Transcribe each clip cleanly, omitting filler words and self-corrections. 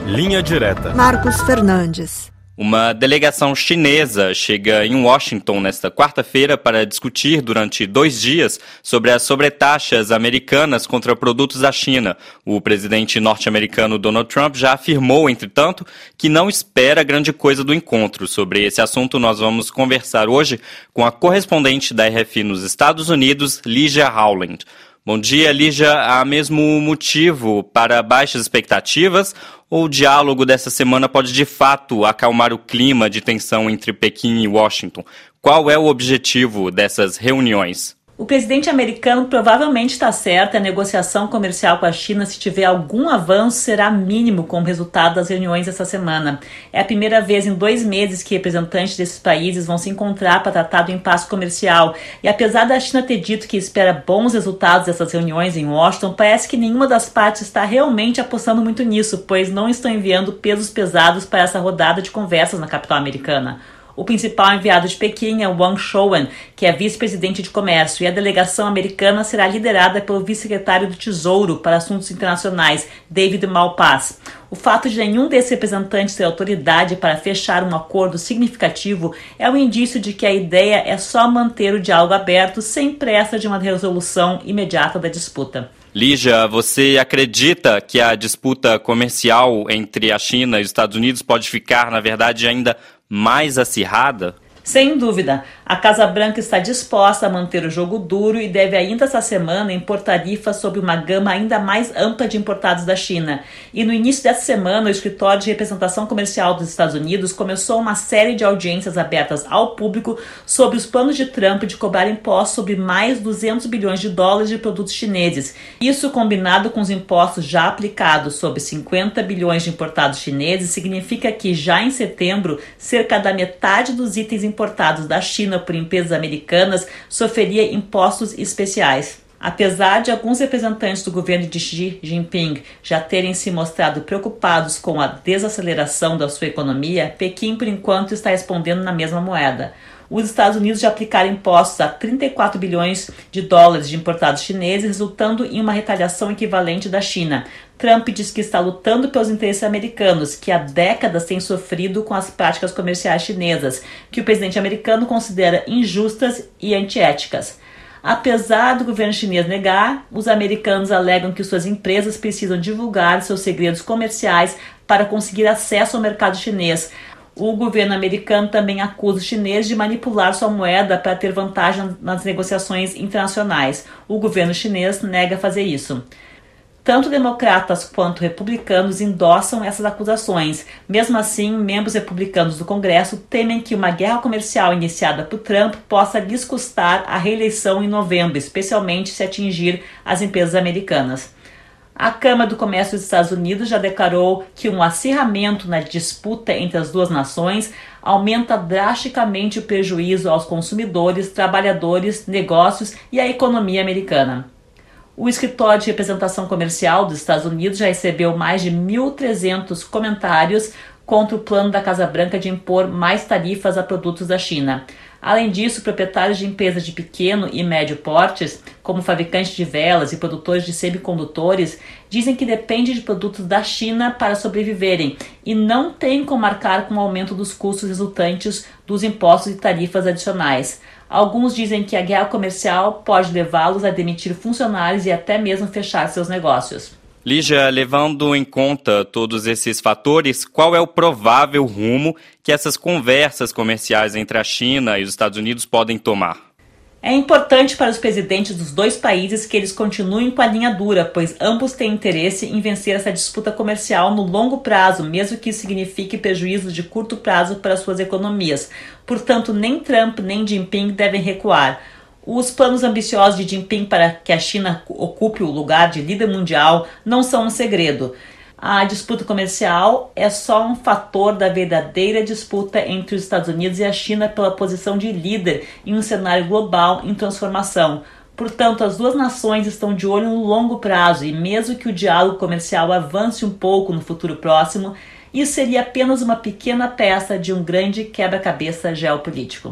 Linha Direta. Marcos Fernandes. Uma delegação chinesa chega em Washington nesta quarta-feira para discutir durante 2 dias sobre as sobretaxas americanas contra produtos da China. O presidente norte-americano Donald Trump já afirmou, entretanto, que não espera grande coisa do encontro. Sobre esse assunto, nós vamos conversar hoje com a correspondente da RFI nos Estados Unidos, Lígia Howland. Bom dia, Lígia. Há mesmo motivo para baixas expectativas ou o diálogo dessa semana pode, de fato, acalmar o clima de tensão entre Pequim e Washington? Qual é o objetivo dessas reuniões? O presidente americano provavelmente está certo. A negociação comercial com a China, se tiver algum avanço, será mínimo como resultado das reuniões essa semana. É a primeira vez em 2 meses que representantes desses países vão se encontrar para tratar do impasse comercial. E apesar da China ter dito que espera bons resultados dessas reuniões em Washington, parece que nenhuma das partes está realmente apostando muito nisso, pois não estão enviando pesos pesados para essa rodada de conversas na capital americana. O principal enviado de Pequim é Wang Shouwen, que é vice-presidente de comércio, e a delegação americana será liderada pelo vice-secretário do Tesouro para Assuntos Internacionais, David Malpass. O fato de nenhum desses representantes ter autoridade para fechar um acordo significativo é um indício de que a ideia é só manter o diálogo aberto sem pressa de uma resolução imediata da disputa. Lígia, você acredita que a disputa comercial entre a China e os Estados Unidos pode ficar, na verdade, ainda mais acirrada? Sem dúvida, a Casa Branca está disposta a manter o jogo duro e deve ainda essa semana impor tarifas sobre uma gama ainda mais ampla de importados da China. E no início dessa semana, o Escritório de Representação Comercial dos Estados Unidos começou uma série de audiências abertas ao público sobre os planos de Trump de cobrar impostos sobre mais $200 bilhões de produtos chineses. Isso, combinado com os impostos já aplicados sobre 50 bilhões de importados chineses, significa que já em setembro, cerca da metade dos itens importados da China por empresas americanas sofreria impostos especiais. Apesar de alguns representantes do governo de Xi Jinping já terem se mostrado preocupados com a desaceleração da sua economia, Pequim, por enquanto, está respondendo na mesma moeda. Os Estados Unidos já aplicaram impostos a 34 bilhões de dólares de importados chineses, resultando em uma retaliação equivalente da China. Trump diz que está lutando pelos interesses americanos, que há décadas têm sofrido com as práticas comerciais chinesas, que o presidente americano considera injustas e antiéticas. Apesar do governo chinês negar, os americanos alegam que suas empresas precisam divulgar seus segredos comerciais para conseguir acesso ao mercado chinês. O governo americano também acusa os chineses de manipular sua moeda para ter vantagem nas negociações internacionais. O governo chinês nega fazer isso. Tanto democratas quanto republicanos endossam essas acusações. Mesmo assim, membros republicanos do Congresso temem que uma guerra comercial iniciada por Trump possa lhes custar a reeleição em novembro, especialmente se atingir as empresas americanas. A Câmara do Comércio dos Estados Unidos já declarou que um acirramento na disputa entre as duas nações aumenta drasticamente o prejuízo aos consumidores, trabalhadores, negócios e à economia americana. O Escritório de Representação Comercial dos Estados Unidos já recebeu mais de 1.300 comentários contra o plano da Casa Branca de impor mais tarifas a produtos da China. Além disso, proprietários de empresas de pequeno e médio portes, como fabricantes de velas e produtores de semicondutores, dizem que dependem de produtos da China para sobreviverem e não têm como arcar com o aumento dos custos resultantes dos impostos e tarifas adicionais. Alguns dizem que a guerra comercial pode levá-los a demitir funcionários e até mesmo fechar seus negócios. Lígia, levando em conta todos esses fatores, qual é o provável rumo que essas conversas comerciais entre a China e os Estados Unidos podem tomar? É importante para os presidentes dos 2 países que eles continuem com a linha dura, pois ambos têm interesse em vencer essa disputa comercial no longo prazo, mesmo que isso signifique prejuízos de curto prazo para suas economias. Portanto, nem Trump nem Jinping devem recuar. Os planos ambiciosos de Jinping para que a China ocupe o lugar de líder mundial não são um segredo. A disputa comercial é só um fator da verdadeira disputa entre os Estados Unidos e a China pela posição de líder em um cenário global em transformação. Portanto, as duas nações estão de olho no longo prazo e mesmo que o diálogo comercial avance um pouco no futuro próximo, isso seria apenas uma pequena peça de um grande quebra-cabeça geopolítico.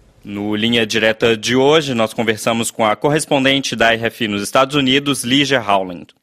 No Linha Direta de hoje, nós conversamos com a correspondente da RFI nos Estados Unidos, Lígia Howland.